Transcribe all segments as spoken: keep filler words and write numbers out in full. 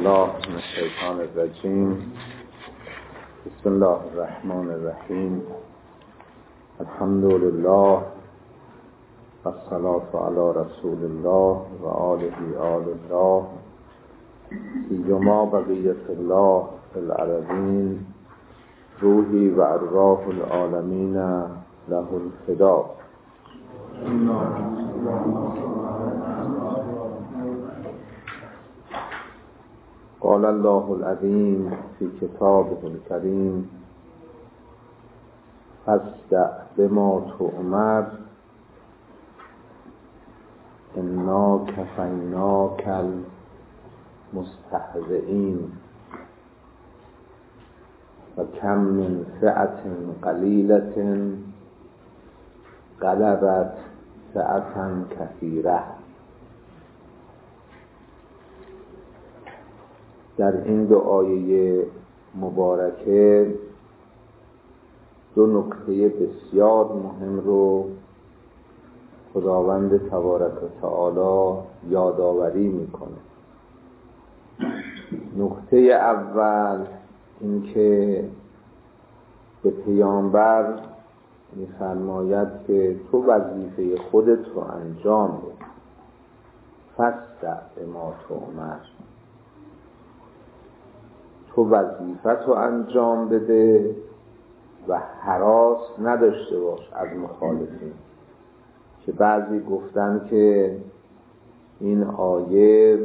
بالله من الشیطان الرجیم. بسم الله الرحمن الرحیم. الحمد لله والصلاة علی رسول الله و آله آل الله سیما بقیت الله فی الارضین روحی و ارواح العالمین له الفدا. قال الله العظیم فی کتابه الکریم فاصدع بما تؤمر انا کفیناک المستهزئین و کم من فئة قلیلة غلبت فئة کثیرة. در این دو آیه مبارکه دو نکته بسیار مهم رو خداوند تبارک و تعالی یادآوری میکنه. نکته اول اینکه به پیامبر میفرماید که تو وظیفه خودت رو انجام بده. فاصدع بما تؤمر، تو وظیفت رو انجام بده و هراس نداشته باش از مخالفین. که بعضی گفتن که این آیه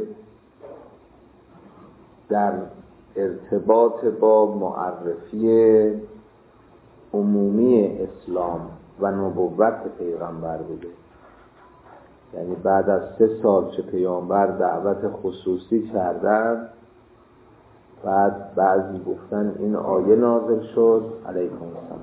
در ارتباط با معرفی عمومی اسلام و نبوت پیغمبر بوده، یعنی بعد از سه سال چه پیامبر دعوت خصوصی کردن، بعد بعضی گفتن این آیه نازل شد علیکم السلام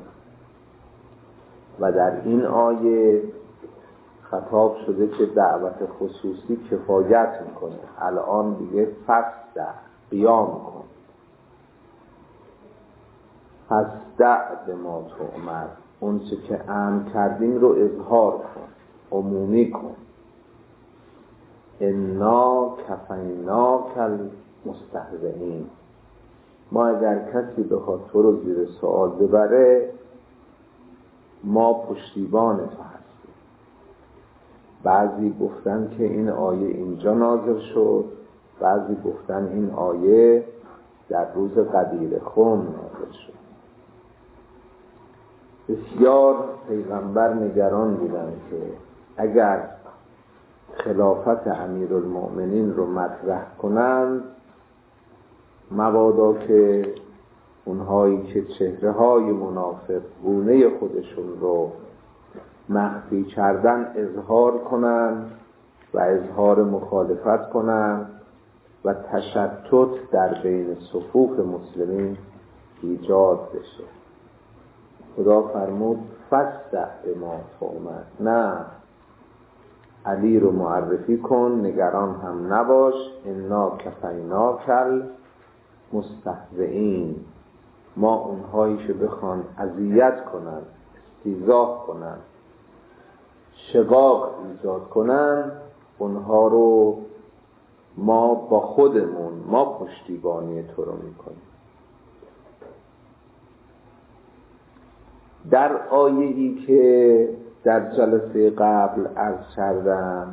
و در این آیه خطاب شده که دعوت خصوصی کفایت میکنه، الان دیگه فاصدع قیام کن. فاصدع بما تؤمر، اون چه که امر کردیم رو اظهار کن، عمومی کن. انا کفیناک المستهزئین، ما اگر کسی بخواد تو رو زیر سوال ببره ما پشتیبان تو هستیم. بعضی گفتن که این آیه اینجا نازل شد، بعضی گفتن این آیه در روز غدیر خم نازل شد. بسیار پیغمبر نگران بودن که اگر خلافت امیرالمؤمنین رو مطرح کنند مبادا که اونهایی که چهره های منافق گونه خودشون رو مخفی کردن اظهار کنن و اظهار مخالفت کنن و تشتت در بین صفوف مسلمین ایجاد بشه. خدا فرمود فاصدع بما تؤمر، نه علی رو معرفی کن، نگران هم نباش. انا کفیناک المستهزئین، ما اونهایی که بخوان اذیت کنن، استیضاح کنن، شقاق ایجاد کنن، اونها رو ما با خودمون ما پشتیبانی تو رو میکنیم. در آیه‌ای که در جلسه قبل عرض کردم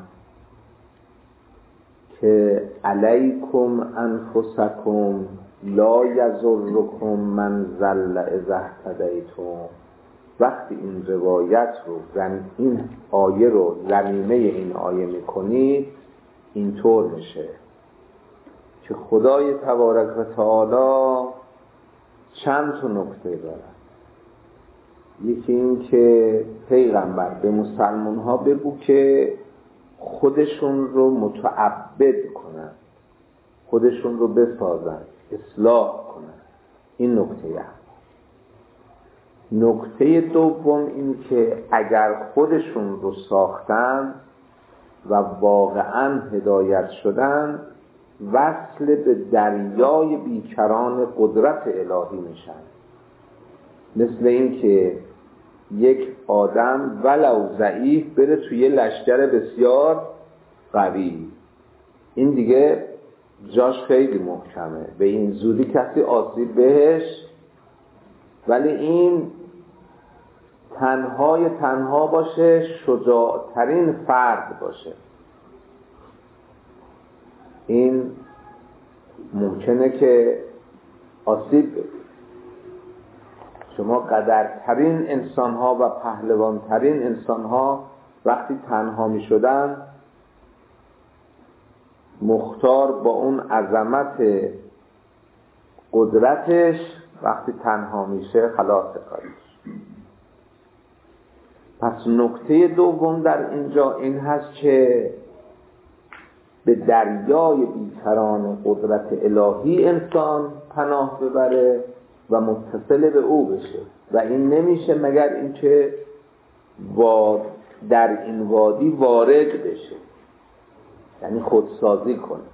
که علیکم انفسکم لا یضرکم من ضل اذا اهتدیتم، وقتی این روایت رو این آیه رو ضمیمه این آیه میکنید اینطور میشه که خدای تبارک و تعالی چند تا نکته داره. یکی این که پیغمبر به مسلمان ها بگو که خودشون رو متعبد کنن، خودشون رو بسازن، اصلاح کنن. این نکته اول. نکته دوم این که اگر خودشون رو ساختن و واقعا هدایت شدن وصل به دریای بیکران قدرت الهی میشن. مثل این که یک آدم ولو ضعیف بره توی لشکر بسیار قوی، این دیگه جاش خیلی محکمه، به این زودی کسی آسیب بهش، ولی این تنهای تنها باشه، شجاعترین فرد باشه، این ممکنه که آسیب بده. شما قدرترین انسان‌ها و پهلوانترین انسان‌ها وقتی تنها می شدن، مختار با اون عظمت قدرتش وقتی تنها میشه خلاص کارش. پس نکته دوم در اینجا این هست که به دریای بیکران قدرت الهی انسان پناه ببره و متصل به او بشه و این نمیشه مگر اینکه در این وادی وارد بشه، یعنی خودسازی کنه.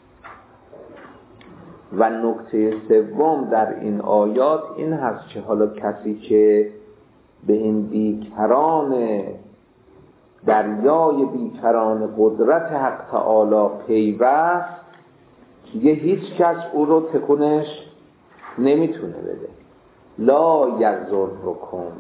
و نکته سوم در این آیات این هست که حالا کسی که به این بیکران دریای بیکران قدرت حق تعالی پیوست، دیگه هیچ کس او رو تکونش نمیتونه بده. لا یضرکم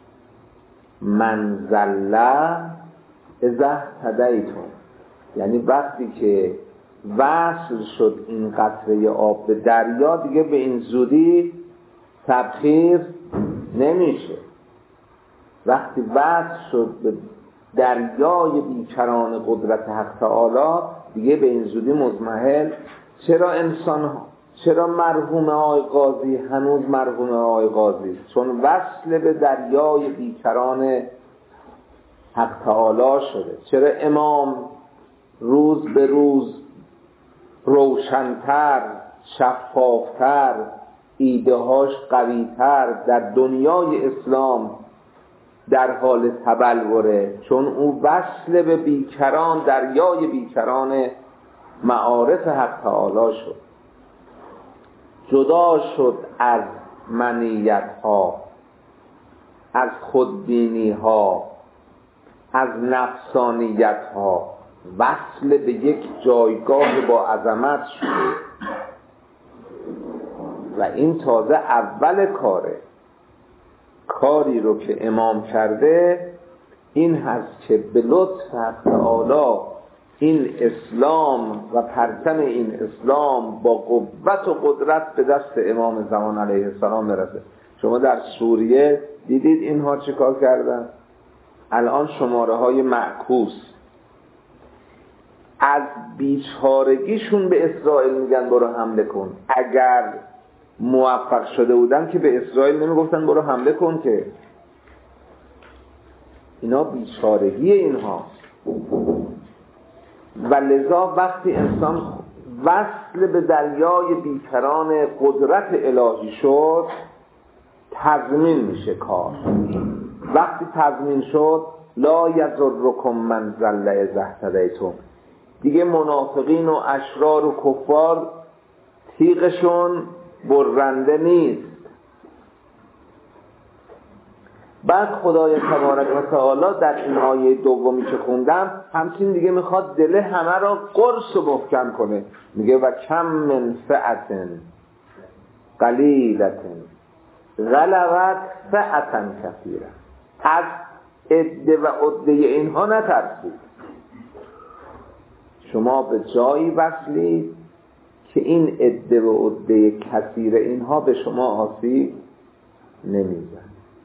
من ضل اذا اهتدیتم، یعنی وقتی که وصل شد این قطره آب به دریا دیگه به این زودی تبخیر نمیشه. وقتی وصل شد به دریای بیکران قدرت حق تعالی دیگه به این زودی مضمحل. چرا انسان ها، چرا مرحوم آقای قاضی هنوز مرحوم آقای قاضی؟ چون وصل به دریای بیکران حق تعالی شده. چرا امام روز به روز روشن‌تر، شفافتر، ایده‌هاش قوی‌تر در دنیای اسلام در حال تبلوره؟ چون او وصل به بیکران دریای بیکران معارف حق تعالی شد، جدا شد از منیت‌ها، از خودبینی‌ها، از نفسانیت‌ها، وصل به یک جایگاه با عظمت شد. و این تازه اول کاره. کاری رو که امام کرده این هست که به لطف حق تعالی این اسلام و پرچم این اسلام با قوت و قدرت به دست امام زمان علیه السلام برسه. شما در سوریه دیدید اینها چه کار کردن؟ الان شماره های معکوس از بیچارگیشون به اسرائیل میگن برو حمله کن. اگر موفق شده بودن که به اسرائیل نمیگفتن برو حمله کن، که اینا بیچارگی اینها. و لذا وقتی انسان وصل به دریای بیکران قدرت الهی شد تضمین میشه کار. وقتی تضمین شد لا یضرکم من ضل اذا اهتدیتم، دیگه منافقین و اشرار و کفار تیغشون برنده نیست. بعد خدای تبارک و تعالی در این آیه دومی که خوندم همچنین دیگه میخواد دل همه را قرص و محکم کنه. میگه و کم من فئة قلیلة غلبت فئة کثیرة. از عده و عده اینها نترسید. شما به جایی وصلید که این عده و عده کثیر اینها به شما آسیب نمیزن.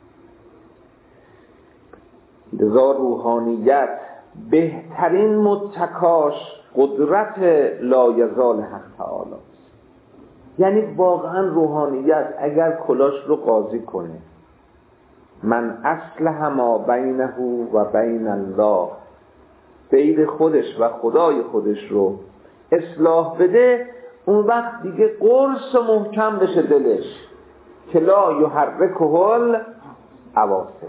لذا روحانیت بهترین متکاش قدرت لایزال حق تعالی. یعنی واقعا روحانیت اگر کلاش رو قاضی کنه، من اصلح ما بینه و بین الله، بین خودش و خدای خودش رو اصلاح بده، اون وقت دیگه قرص و محکم بشه دلش که لا یحرکه العواصف.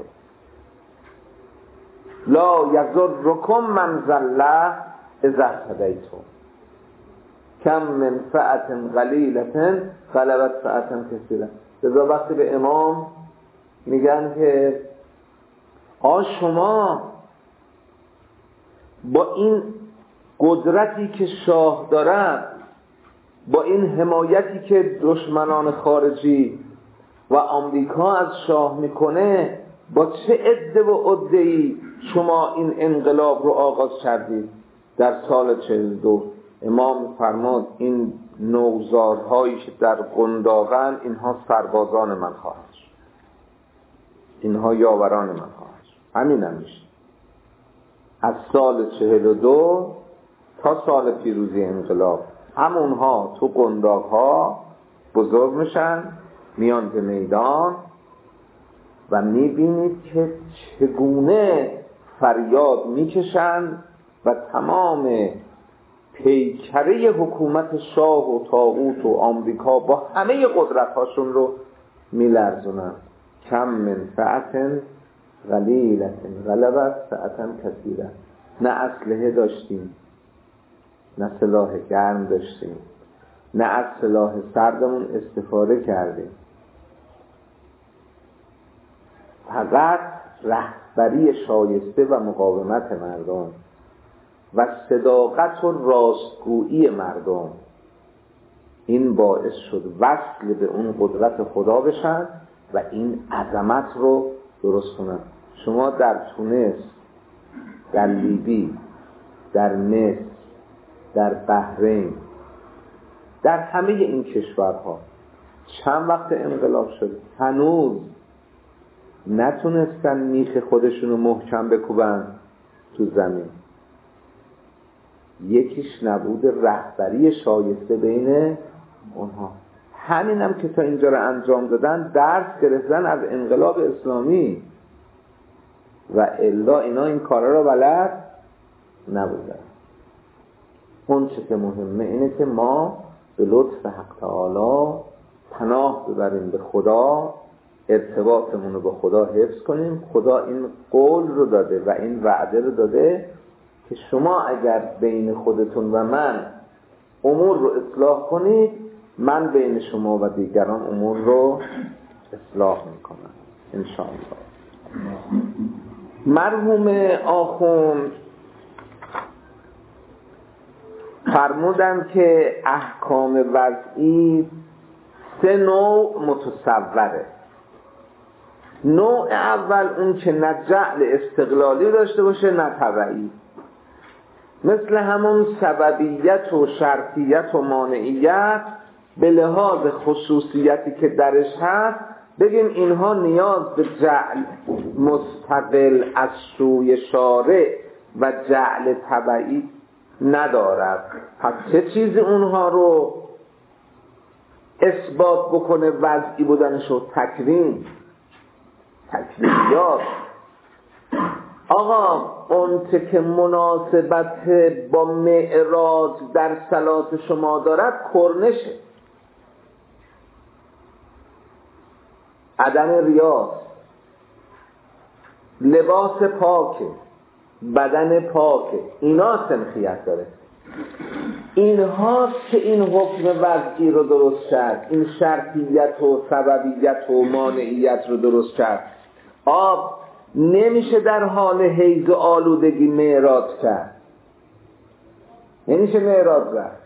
لا یضرکم من ضل اذا اهتدیتم کم من فئة قلیلة غلبت فئة کثیرة. لذا وقتی به امام میگن که آ شما با این قدرتی که شاه دارد با این حمایتی که دشمنان خارجی و آمریکا از شاه میکنه، با چه عده و عده‌ای شما این انقلاب رو آغاز کردید در سال چهل و دو؟ امام فرمود این نوزادهایی که در قنداقن اینها سربازان من خواهند شد، اینها یاوران من خواهند شد. همین هم میشه از سال چهل و دو تا سال پیروزی انقلاب، همونها تو قنداقها بزرگ میشن، میان به میدان و میبینید که چگونه فریاد میکشند و تمام پیکره حکومت شاه و طاغوت و آمریکا با همه قدرت‌هاشون رو میلرزونن. کم من فئة قلیلة غلبت فئة کثیرة. نه اسلحه داشتیم، نه سلاح گرم داشتیم، نه از سلاح سردمون استفاده کردیم، فقط رهبری شایسته و مقاومت مردم و صداقت و راستگویی مردم، این باعث شد وصل به اون قدرت خدا بشن و این عظمت رو درست کنن. شما در تونس، در لیبی، در مصر، در بحرین، در همه این کشورها چند وقت انقلاب شده، هنوز نتونستن میخ خودشونو محکم بکوبن تو زمین. یکیش نبود رهبری شایسته بین اونها. همین هم که تا اینجا رو انجام دادن، درس گرفتن از انقلاب اسلامی، و الا اینا این کارا رو بلد نبودن. اون چه که مهمه اینه که ما به لطف حق تعالی پناه ببریم به خدا، ارتباطمون رو با خدا حفظ کنیم. خدا این قول رو داده و این وعده رو داده که شما اگر بین خودتون و من امور رو اصلاح کنید، من بین شما و دیگران امور رو اصلاح میکنم انشاءالله. مرحوم آخوند فرمودن که احکام وضعی سه نوع متصوره. نوع اول اون که نه جعل استقلالی داشته باشه نه تبعی، مثل همون سببیت و شرطیت و مانعیت به لحاظ خصوصیتی که درش هست بگیم اینها نیاز به جعل مستقل از سوی شارع و جعل تبعی ندارد. پس چه چیزی اونها رو اثبات بکنه وضعی بودنش رو؟ تکریم، تکریمیات. آقا اون که مناسبت با معراج در صلات شما دارد کرنشه، عدم ریاض، لباس پاکه، بدن پاکه، اینا سنخیت داره. اینها که این حکم وضعی رو درست کرد، این شرطیت و سببیت و مانعیت رو درست کرد. آب نمیشه در حال حیض و آلودگی معراج کرد، نمیشه معراج رفت.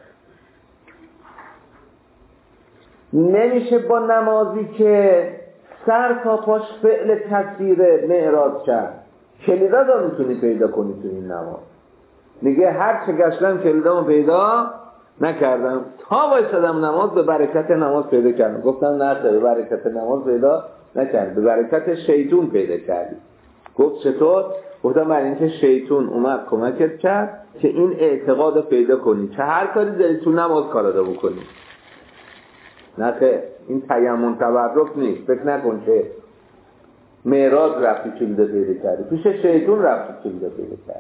نمیشه با نمازی که سر تا پاش فعل کثیره معراج کرد. کلیدا دا میتونی پیدا کنی تو این نماز. میگه هر چه گشتم کلیدامو پیدا نکردم، تا وایسادم نماز به برکت نماز پیدا کردم. گفتم نه به برکت نماز پیدا نکرد، به برکت شیطون پیدا کردی. گفت چطور؟ گفتم برای اینکه شیطون اومد کمکت کرد که این اعتقاد پیدا کنی که هر کاری داری تو نماز کارادا بکنی. نه که این تیمم تبرک نیست. فکر نکن که معراج رفتی کلیده پیدا کردی، پیش شیطون رفتی کلیده پیدا کردی.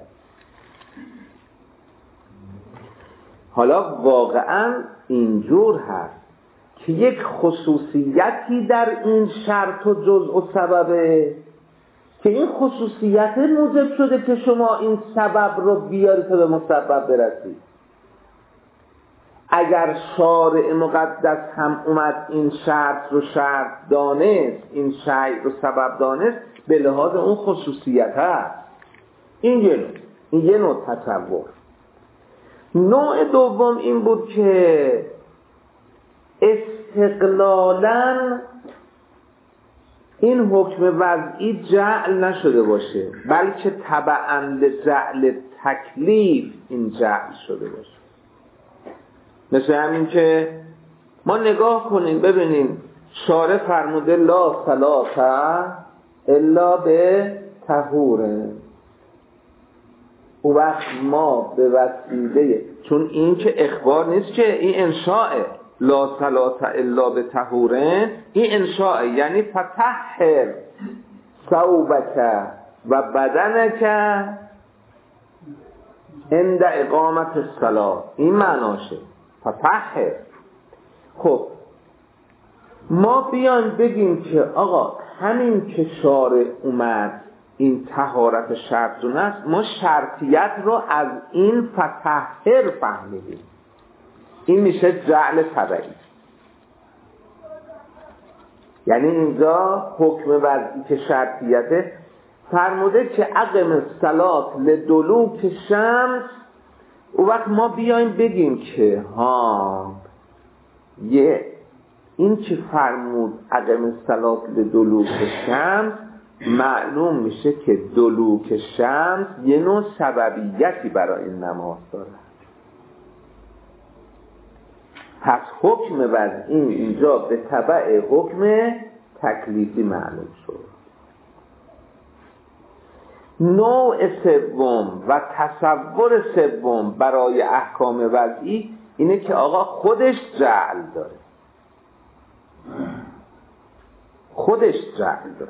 حالا واقعا اینجور هست که یک خصوصیتی در این شرط و جزء و سببه که این خصوصیت موجب شده که شما این سبب رو بیاری تا به مسبب برسی. اگر شارع مقدس هم اومد این شرط رو شرط دانست، این شیء رو سبب دانست، به لحاظ اون خصوصیت هست. این یه نوع این یه نوع تصور. نوع دوم این بود که استقلالاً این حکم وضعی جعل نشده باشه، بلکه تبعاً لجعل تکلیف این جعل شده باشه. مثل همین که ما نگاه کنیم ببینیم شارع فرموده لا صلاة الا به طهور. او وقت ما به وسیله، چون این که اخبار نیست که این انشاءه، لا صلاة الا به طهوره، این انشاء یعنی فتحر ثوبک و بدنک عند اقامت الصلاة، این معناشه فتحر. خب ما بیان بگیم که آقا همین که شارع اومد این طهارت شرطون است، ما شرطیت رو از این فتحر فهمیدیم، این میشه جعل تبعی. یعنی اینجا حکم وضعی که شرطیته فرموده که اقم الصلاة لدلوک شمس، او وقت ما بیایم بگیم که ها یه این که فرمود اقم الصلاة لدلوک شمس، معلوم میشه که دلوک شمس یه نوع سببیتی برای این نماز داره. پس حکم وضعی اینجا به تبع حکم تکلیفی معلوم شد. نوع سوم و تصور سوم برای احکام وضعی اینه که آقا خودش جعل داره، خودش جعل داره،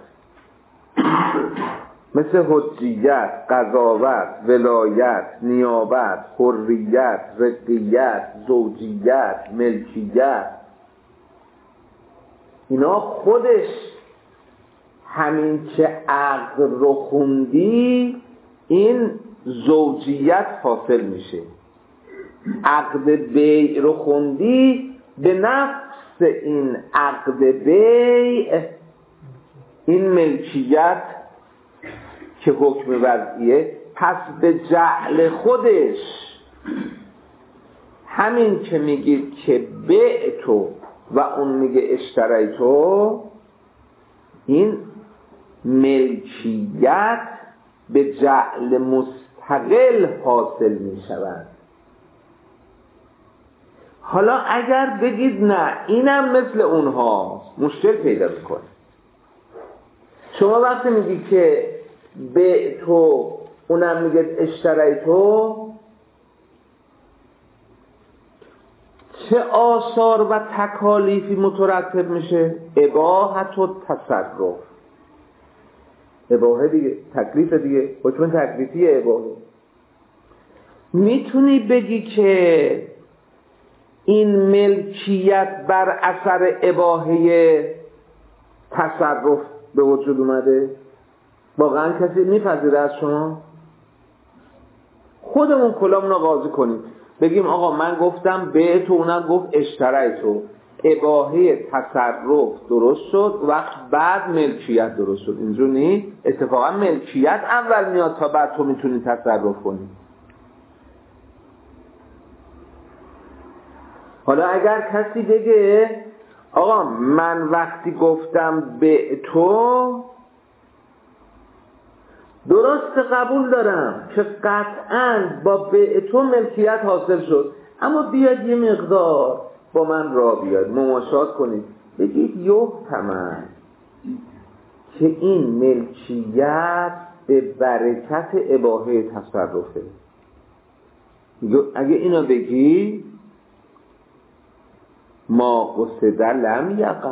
مثل حجیت، قضاوت، ولایت، نیابت، حریت، رقیت، زوجیت، ملکیت، اینا خودش همین که عقل رو خوندی این زوجیت حاصل میشه، عقد بیع رو خوندی به نفس این عقد بیع این ملکیت که حکم وضعیه. پس به جعل خودش همین که میگید که بیع تو و اون میگه اشتری تو، این ملکیت به جعل مستقل حاصل میشود. حالا اگر بگید نه اینم مثل اونها، مشکل پیدا میکنه. شما وقتی میگی که به تو اونم میگه اشتری تو، چه آثار و تکالیفی مترتب میشه؟ اباحت و تصرف. اباحه دیگه، تکلیف دیگه، حکم تکلیفی اباحه. میتونی بگی که این ملکیت بر اثر اباحه تصرف به وجود اومده؟ واقعا کسی میپذیره از شما؟ خودمون کلامون رو قاضی کنیم، بگیم آقا من گفتم به تو، اونم گفت اشتری تو، اباحه تصرف درست شد، وقت بعد ملکیت درست شد. اینجور نیست، اتفاقا ملکیت اول میاد تا بعد تو میتونی تصرف کنی. حالا اگر کسی بگه آقا من وقتی گفتم به تو درست قبول دارم که قطعاً با به تو ملکیت حاصل شد، اما بیاد یه مقدار با من را بیاد مماشات کنید، بگید یحتمل که این ملکیت به برکت اباحه تصرفه. اگه اینو بگی ما قصد لم یقع.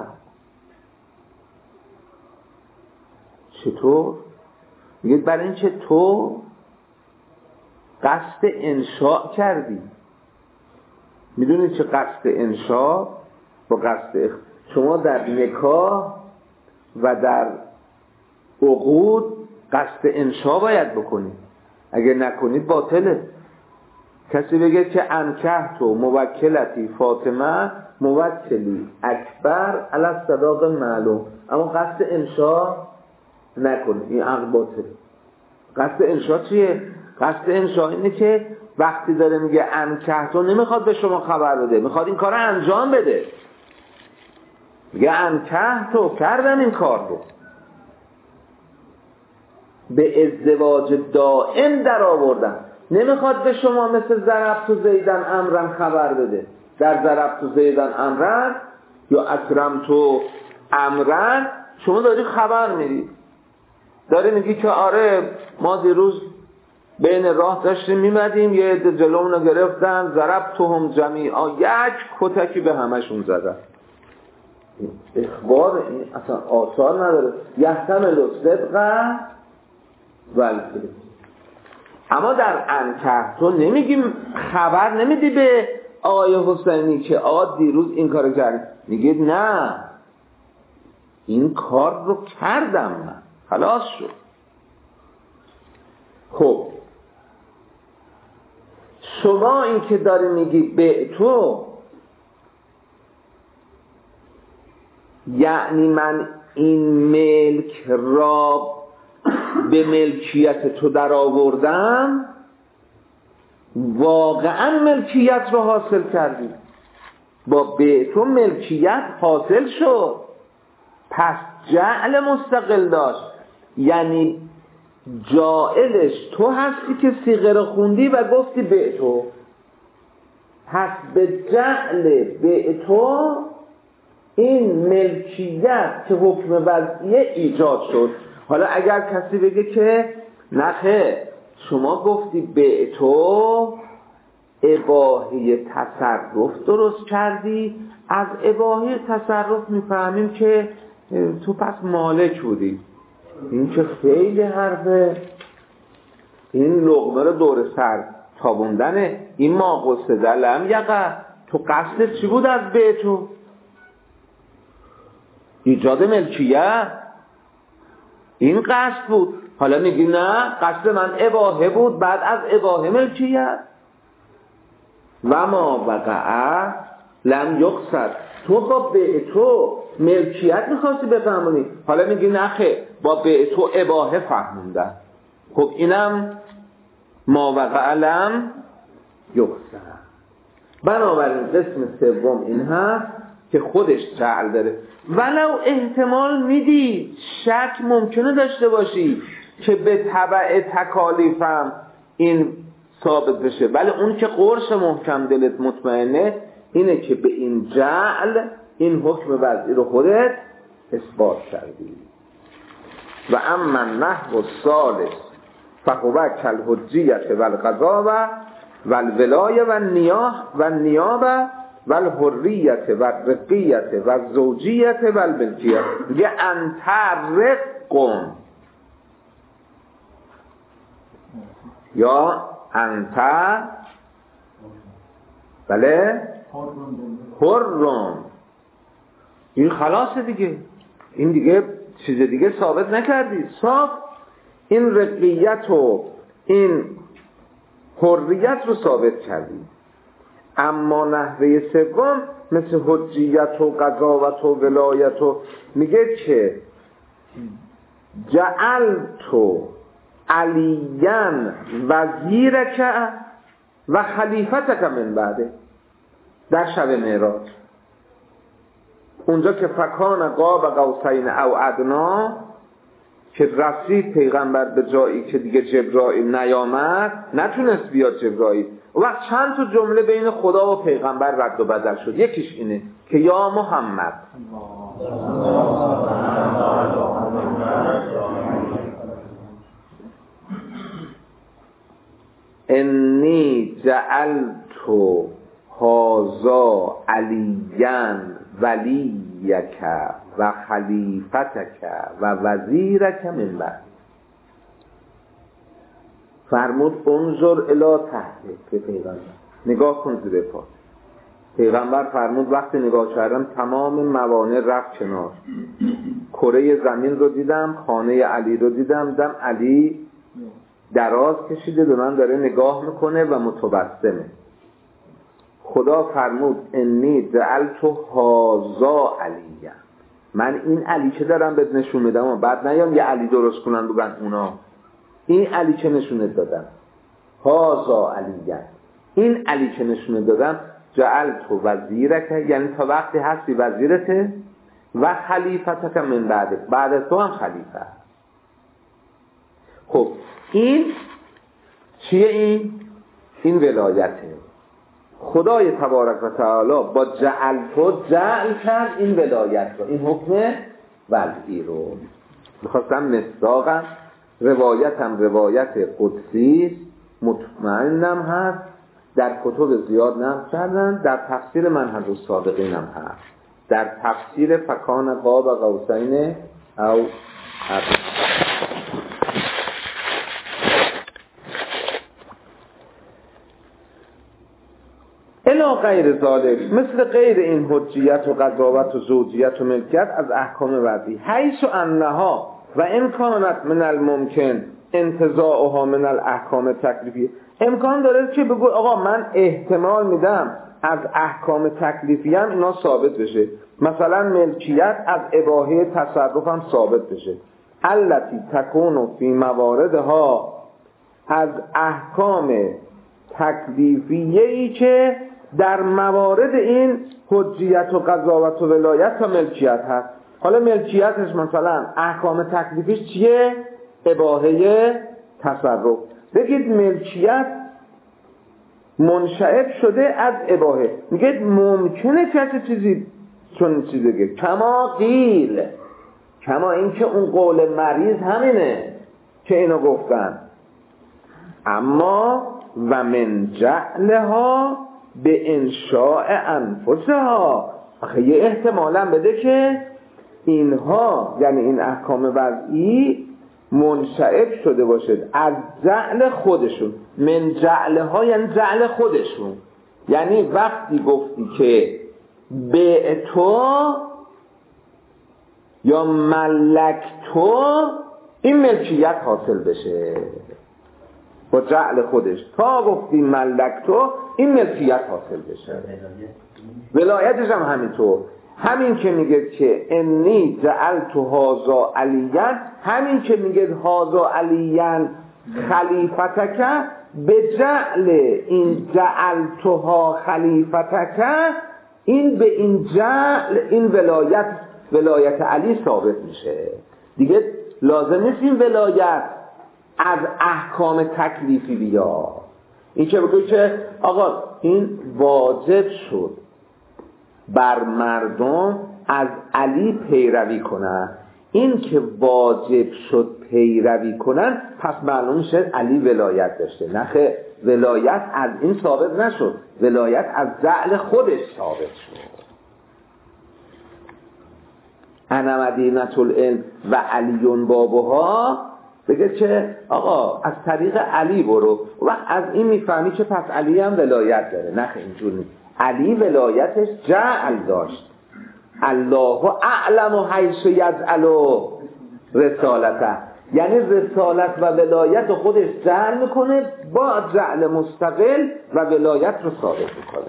چطور؟ میگید برای این که تو قصد انشاء کردی. میدونید چه قصد انشاء با قصد اخ... شما در نکاح و در عقود قصد انشاء باید بکنید، اگر نکنید باطله. کسی بگه که انکه تو موکلتی فاطمه موکلی اکبر علی الصداق معلوم، اما قصد انشاء نکنه، این عقد باطل. قصد انشاء چیه؟ قصد انشاء اینه که وقتی داره میگه انکه تو نمیخواد به شما خبر بده، میخواد این کار انجام بده. میگه انکه تو کردم این کار رو، به ازدواج دائم در آوردم. نمیخواد به شما مثل ضربت و زیدن امرن خبر بده. در ضربت و زیدن امرن یا اکرمت و امرن شما داری خبر میدی، داری میگی که آره ما دیروز بین راه داشتیم میمدیم یه عده جلومونو گرفتن، ضربتهم جمیعا، یک کتکی به همشون زدن. اخبار این اصلا آثار نداره. یحتمل الصدق والکذب. اما در انکه تو نمیگیم خبر نمیدی به آقای حسینی که آقا دیروز این کارو کرد، میگید نه این کار رو کردم من، خلاص شد. خب شما این که داری میگی به تو، یعنی من این ملک را به ملکیت تو در آوردم، واقعا ملکیت رو حاصل کردی، با به تو ملکیت حاصل شد، پس جعل مستقل داشت، یعنی جائلش تو هستی که صیغه رو خوندی و گفتی به تو، پس به جعل به تو این ملکیت که حکم وضعیه ایجاد شد. حالا اگر کسی بگه که نخه شما گفتی به تو اباحه تصرف درست کردی، از اباحه تصرف میفهمیم که تو پس مالک بودی، این که خیلی حرفه، این لقمه رو دور سر تابوندنه. این ما قصد لم یقع، تو قصد چی بود از به تو؟ ایجاد ملکیت، این قصد بود. حالا میگی نه قصد من اباحه بود، بعد از اباحه ملکیت. و ما وقع لم یقصد، تو با به تو ملکیت میخواستی بفهمونی، حالا میگی نخه با به تو اباحه فهموندن. خب اینم ما وقع لم یقصد. بنابراین قسم سوم این هست که خودش جعل داره. ولو احتمال میدی شک ممکنه داشته باشی که به تبع تکالیفم این ثابت بشه، ولی اون که قرص محکم دلت مطمئنه اینه که به این جعل این حکم وضعی رو خودت اثبات کردی. و اما نحو الثالث فهو کالحجیت و القضا و الولایه و نیاه و نیابه و الحریت و الرقیت و الزوجیت و الملکیت. میگه انت رقم یا انت بله حرم، این خلاصه دیگه، این دیگه چیز دیگه ثابت نکردی، صاف این رقیت و این حریت رو ثابت کردی. اما نحوه سوم مثل حجیت و قضاوت و ولایت و میگه که جعلتو علیاً وزیرک و خلیفتک من بعده، در شب معراج اونجا که فکان قاب قوسین او ادنا، که رسید پیغمبر به جایی که دیگه جبرائیل نیامد، نتونست بیاد جبرائیل، و وقت چند تا جمله بین خدا و پیغمبر رد و بدل شد. یکیش اینه که یا محمد انی جعلتو هازا علیاً ولیک و خلیفتک و وزیرک من بعد. فرمود انظر الی تحت، که پیغمبر نگاه کن زیر پا. پیغمبر فرمود وقتی نگاه کردم تمام موانع رفت کنار، کره زمین رو دیدم، خانه علی رو دیدم، دیدم علی دراز کشیده به من داره نگاه میکنه و متبسمه. خدا فرمود انی جعلتو هازا علیه، من این علی که دارم بهت نشون میدم و بعد نیام یه علی درست کنن بگن اونا، این علی که نشونت دادم هازا علیه، این علی که نشونت دادم جعلتو وزیرک، یعنی تا وقتی هستی وزیرته، و خلیفتک من بعد، بعد تو هم خلیفه. خب این چیه؟ این این ولایته. خدای تبارک و تعالی با جعل تو جعل کرد این ولایت رو، این حکم وضعی رو. میخواستم مصداقم، روایتم روایت قدسی مطمئنم هست، در کتب زیاد نقل کردن، در تفسیر منهج الصادقین هم هست، در تفسیر فکان قاب قوسین او ادنی. الا غیر ذالک، مثل غیر این حجیت و قضاوت و زوجیت و ملکیت از احکام وضعی، حیث انها و امکانت من الممکن انتزاعها من الاحکام تکلیفی، امکان داره که بگو آقا من احتمال میدم از احکام تکلیفی هم اینا ثابت بشه، مثلا ملکیت از اباحه تصرف هم ثابت بشه، التی تکون فی مواردها، از احکام تکلیفیه‌ای که در موارد این حجیت و قضاوت و ولایت و ملکیت هست. حالا ملکیتش مثلا احکام تکلیفیش چیه؟ اباحه تصرف. بگید ملکیت منشأ شده از اباحه، میگه ممکنه که چیزی چون چیزی بگه کما قیل، کما این که اون قول مریض همینه که اینو گفتن، اما و من جعلها به انشاء انفسها، آخه یه احتمالا بده که اینها یعنی این احکام وضعی منشأ شده باشد از جعل خودشون. من جعلها یعنی جعل خودشون، یعنی وقتی گفتی که به تو یا ملک تو، این ملکیت حاصل بشه با جعل خودش، تا گفتی ملک تو این ملکیت حاصل بشه. ولایتش هم همینطور، همین که میگه که انی جعلت هذا علیاً، همین که میگه هذا علیاً خلیفتک، به جعل این جعلتها خلیفتک، این به این جعل این ولایت ولایت علی ثابت میشه دیگه. لازم نیست این ولایت از احکام تکلیفی بیا، این که بگوی که آقا این واجب شد بر مردم از علی پیروی کنن، این که واجب شد پیروی کنن پس معلوم شد علی ولایت داشته. نخه ولایت از این ثابت نشد، ولایت از جعل خودش ثابت شد. انا مدینة العلم و علیون بابها، بگه که آقا از طریق علی برو و از این میفهمی که پس علی هم ولایت داره. نخه اینجور نیست، علی ولایتش جعل داشت. الله اعلم حیث یجعل رسالته، یعنی رسالت و ولایت خودش جعل میکنه با جعل مستقل و ولایت رو ثابت میکنه.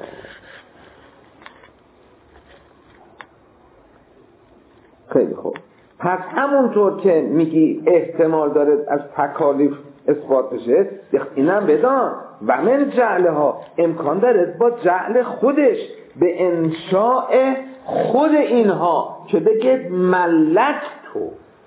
خیلی خوب، پس همونطور که میگی احتمال داره از تکالیف اثبات بشه، اینم بدان و من جعلها، امکان داره با جعل خودش به انشاء خود اینها که بگید ملک تو،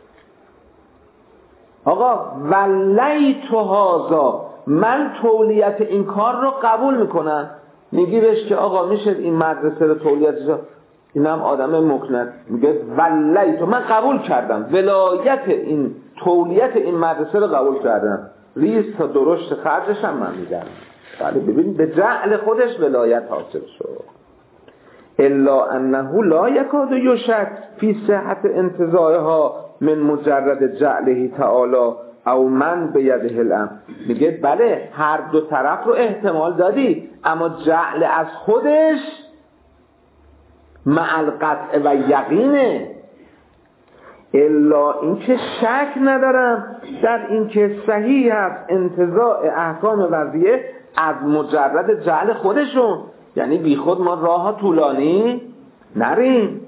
آقا ولیت هذا، من تولیت این کار رو قبول میکنم. میگی بهش که آقا میشه این مدرسه رو تولیتش، اینم آدم مکنت، میگه ولیت، من قبول کردم ولایت این تولیت این مدرسه رو قبول کردم، ریز تا درشت خرجش هم من میدم. ولی ببین به جعل خودش ولایت حاصل شد. الا انه لا یکاد یشک فی صحت انتزاعها من مجرد جعله تعالی او من به یده الامر. میگه بله هر دو طرف رو احتمال دادی، اما جعل از خودش مع القطع و یقینه. الا اینکه شک ندارم در اینکه صحیح است انتزاع احکام وضعیه از مجرد جعل خودشون، یعنی بی خود ما راه طولانی نریم.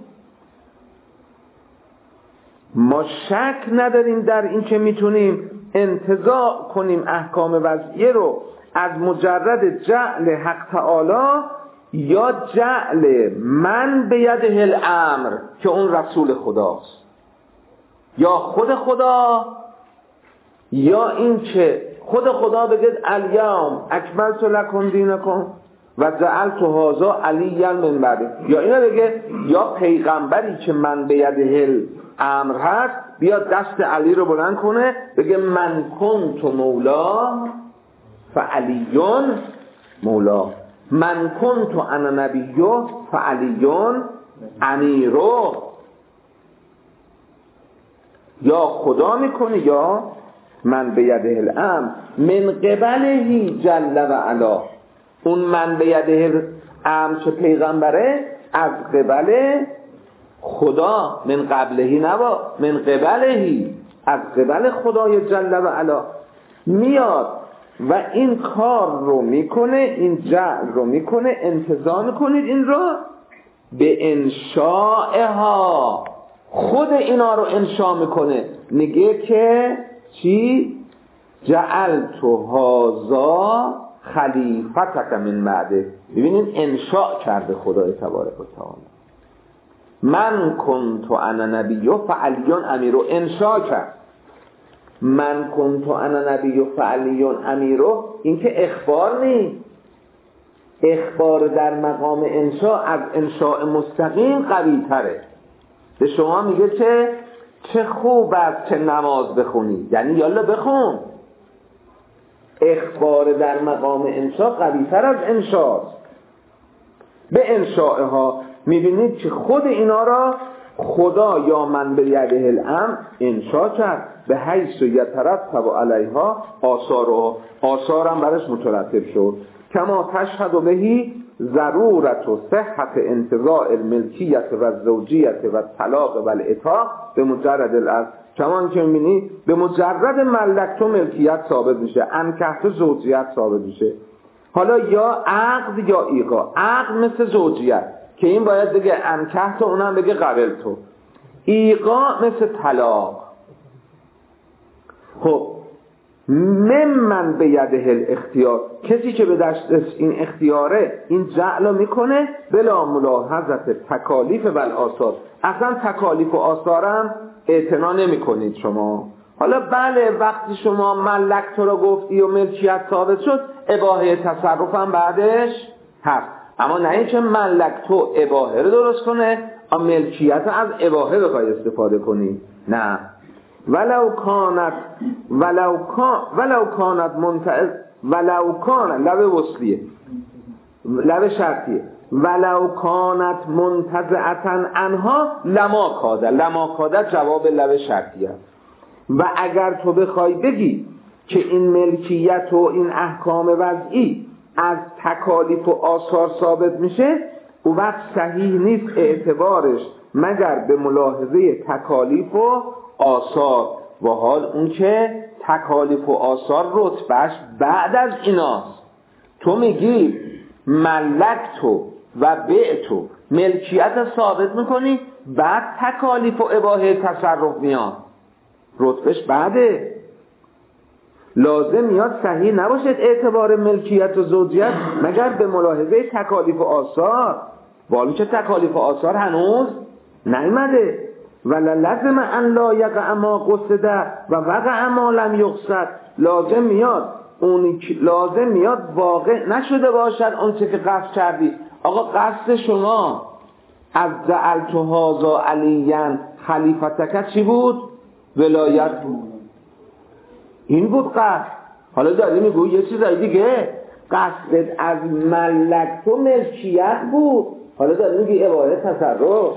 ما شک نداریم در اینکه میتونیم انتزاع کنیم احکام وضعیه رو از مجرد جعل حق تعالی، یا جعل من به یده الامر که اون رسول خداست، یا خود خدا، یا این که خود خدا بگه الیوم اکملت لکم دینکم و جعلت هذا علیا من بعد، یا اینا بگه یا پیغمبری که من به یده الامر هست بیا دست علی رو بلند کنه بگه من کنت مولا فعلیون مولا، من کنت انا نبیو فعلیون امیرو. یا خدا میکنه یا من به یده الامر من قبلهی جل و علا. اون من به یده الامر چه پیغمبره از قبل خدا، من قبلهی نبا من قبلهی، از قبل خدای جل و علا میاد و این کار رو میکنه، این جعل رو میکنه. انتظار میکنید این رو به انشاءها، خود اینا رو انشاء میکنه. میگه که چی؟ جعلت هذا خلیفتک من بعده. ببینید انشاء کرده خدای تبارک و تعالی. من کنت انا نبی فعلیون امیرو، انشاء کرد. من کنت انا نبی فعلیون امیرو، این که اخبار نیست. اخبار در مقام انشاء از انشاء مستقیم قوی تره. به شما میگه که چه خوب است که نماز بخونی، یعنی یالا بخون. اخبار در مقام انشاء قوی تر از انشاء. به انشاءها میبینید که خود اینا را خدا یا من به یده الامر انشاء کرد به حیث یترتب علیها آثارها، آثارم برش مترتب شد. کما تشهد بهی ضرورت و صحت انتزاع الملکیت و زوجیت و طلاق و العتاق به مجرد الارض. کمان که میبینی به مجرد ملکت و ملکیت ثابت میشه، انکحت و زوجیت ثابت میشه. حالا یا عقد یا ایقا. عقد مثل زوجیت که این باید بگه انکحت و اونم بگه قبل تو. ایقا مثل طلاق. خب ممن به یده الاختیار، کسی که به دستش این اختیاره این جعل میکنه بلا ملاحظت تکالیف و آثار. اصلا تکالیف و آثارم اعتنا نمی کنید شما. حالا بله وقتی شما ملک تو رو گفتی و ملکیت ثابت شد اباحه تصرف هم بعدش هست، اما نه اینکه ملک تو اباحه رو درست کنه اما ملکیت از اباحه بخوای استفاده کنی. نه، ولو کانت ولو کان ولو کانت منتعز ولو کان لب وصلیه لب شرطیه ولو کانت منتزعتن انها لما کاده. لما کاده جواب لب شرطیه. و اگر تو بخوای بگی که این ملکیت و این احکام وضعی از تکالیف و آثار ثابت میشه، او وقت صحیح نیست اعتبارش مگر به ملاحظه تکالیف و آثار، و حال اون که تکالیف و آثار رتبهش بعد از ایناست. تو میگی ملکتو و بعتو ملکیت ثابت میکنی بعد تکالیف و اباحه تصرف میاد، رتبهش بعده. لازم میاد صحیح نباشد اعتبار ملکیت و زوجیت مگر به ملاحظه تکالیف و آثار، والی که تکالیف و آثار هنوز نیامده. ولا لازم ان لا یقع ما قصده و وقع ما لم یقصد. لازم میاد اون لازم میاد واقع نشده باشد اون چه که قصد کردی. آقا قصد شما از جعلت هذا علیاً خلیفتک چی بود؟ ولایت بود. این بود قصد. حالا داری میگوی یه چیزای دیگه، قصد از ملک تو ملکیت بود، حالا داری میگی اباحه تصرف.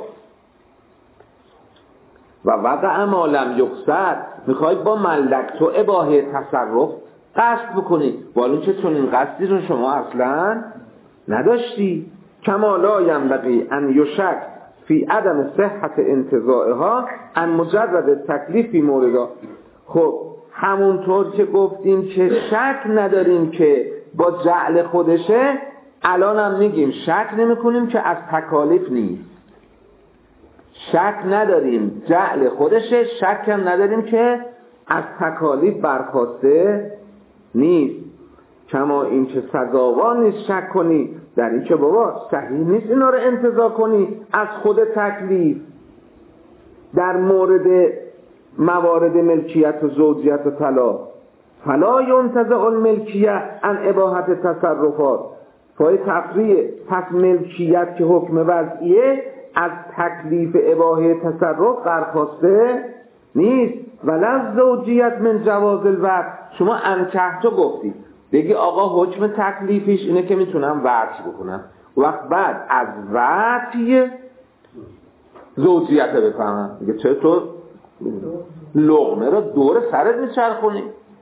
و وقع ما لم یقصد، میخوای با ملک تو اباحه تصرف قصد بکنی، ولی چه چون این قصدی رو شما اصلا نداشتی. کما لا ینبغی ان یشک فی عدم صحت انتزاعها ان مجرد تکلیفی موردا. خب همونطور که گفتیم که شک نداریم که با جعل خودشه، الان هم میگیم شک نمی کنیم که از تکالیف نیست. شک نداریم جعل خودشه، شک هم نداریم که از تکالیف برخواسته نیست. کما این که سزاوار نیست شک کنی در این که بابا صحیح نیست اینا رو انتزاع کنی از خود تکلیف در مورد موارد ملکیت و زوجیت و طلاق. فلا ینتزع الملکیه عن اباحت تصرفات، پای تفریع. پس ملکیت که حکم وضعیه از تکلیف اباحه تصرف برخواسته نیست. ولا زوجیت من جواز الوضع. شما انکحتو گفتی بگی آقا حکم تکلیفیش اینه که میتونم وضع بکنم، وقت بعد از وضعی زوجیت بفهمم دیگه چطور لقمه رو دور سرت میچرخونی.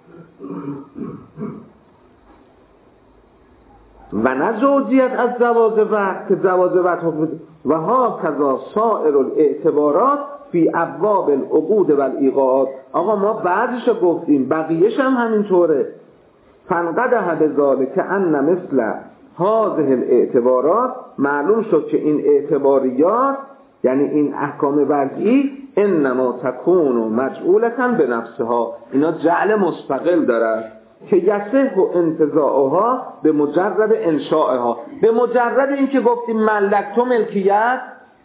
و نه زوجیت از جواز وقت که جواز وقت و ها کذا سائر الاعتبارات فی ابواب العقود و الایقاعات. آقا ما بعضیشو گفتیم بقیهش هم همینطوره. فانقدح بذالک ان مثل هذه الاعتبارات، معلوم شد که این اعتباریات یعنی این احکام وضعی انما تکون مجعولتا به نفسها، اینا جعل مستقل دارد که یصح و انتزاعها به مجرد انشاءها، به مجرد این که گفتیم ملکتو ملکیت،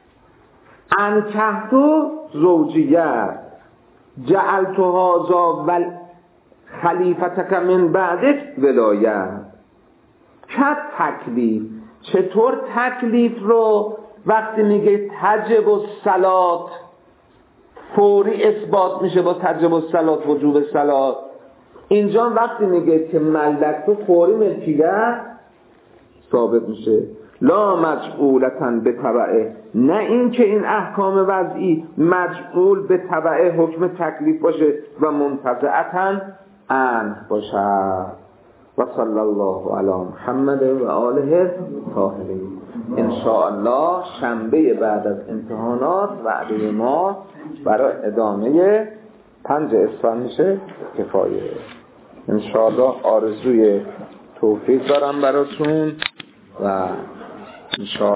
انکحتو زوجیت، جعلتو هذا ول خلیفتک من بعدک ولایت. که تکلیف، چطور تکلیف رو وقتی میگه تجب الصلات فوری اثبات میشه با تجب الصلات وجوب الصلات، اینجا وقتی میگه که ملک تو فوری ملکیت ثابت میشه. لا مجعولتا به تبعه، نه این که این احکام وضعی مجعول به تبعه حکم تکلیف باشه و منتزعتا عنه باشه. و صلی الله علی محمد و آله طاهرین. ان شاء الله شنبه بعد از امتحانات وعده ما برای ادامه پنج اسفند میشه کفایه. ان شاء الله آرزوی توفیق دارم براتون و ان شاء